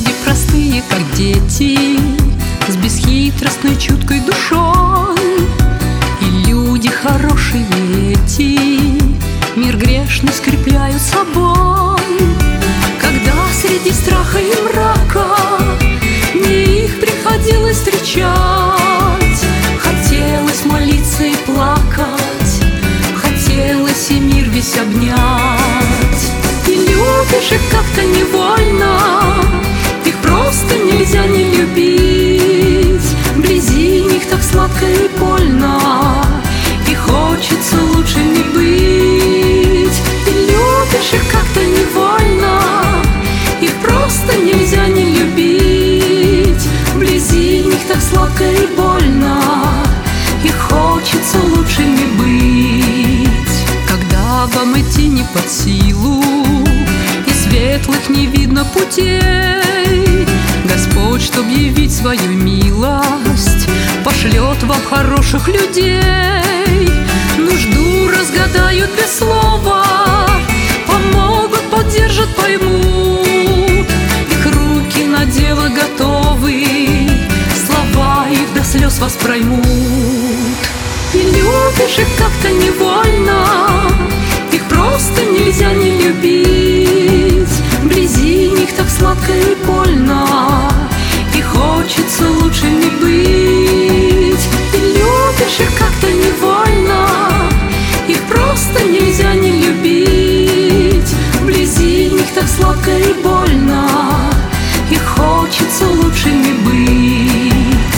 Люди простые, как дети, с бесхитростной чуткой душой. И люди хорошие эти мир грешный скрепляют собой. Когда среди страха и мрака мне их приходилось встречать, хотелось молиться и плакать, хотелось и мир весь обнять. И любишь их как-то невольно, их просто нельзя не любить. Вблизи них так сладко и больно, и хочется лучше не быть. И любишь их как-то невольно, их просто нельзя не любить. Вблизи них так сладко и больно, и хочется лучше не быть. Когда вам идти не под силу и светлых не видно путей, Господь, чтоб явить свою милость, пошлет вам хороших людей. Нужду разгадают без слова, помогут, поддержат, поймут. Их руки на дело готовы, слова их до слез вас проймут. И любишь их как-то невольно, их просто нельзя не любить. Вблизи них так сладко и больно, и хочется лучше не быть. И любишь их как-то невольно, их просто нельзя не любить. Вблизи них так сладко и больно, и хочется лучше не быть.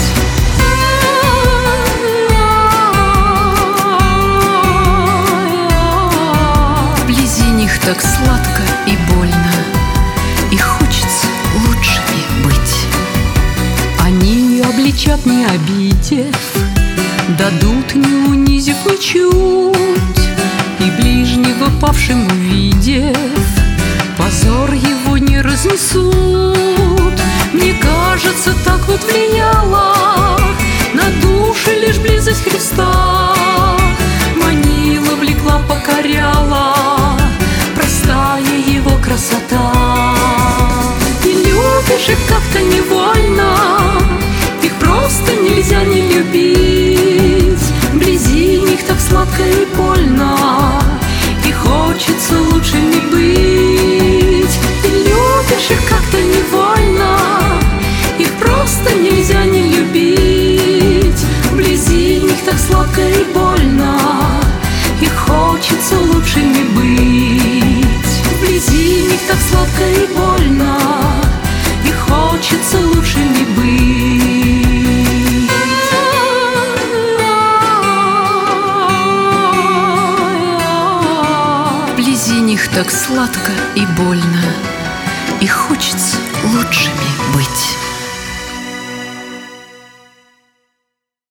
Так сладко и больно, и хочется лучшими быть. Они обличат, не обидев, дадут, не унизив ничуть, и ближнего павшим увидев, позор его не разнесут. Мне кажется, так вот влияла на души лишь близость Христа, манила, влекла, покоряла простая его красота. И любишь их как-то невольно, их просто нельзя не любить. Вблизи них так сладко и больно, и хочется лучше не быть. И любишь их как-то невольно, их просто нельзя не любить. Вблизи них так сладко и больно, и хочется лучше не быть. Вблизи них так сладко и больно, и хочется лучше не быть. Вблизи них так сладко и больно, и хочется лучшими быть.